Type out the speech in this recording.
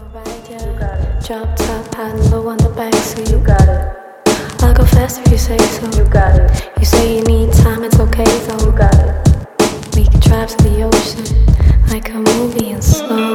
Alright, You got yeah. it. Drop top, high and low on the backseat. You got it. I'll go fast if you say so. You got it. You say you need time, it's okay though. You got it. We can drive to the ocean like a movie in slow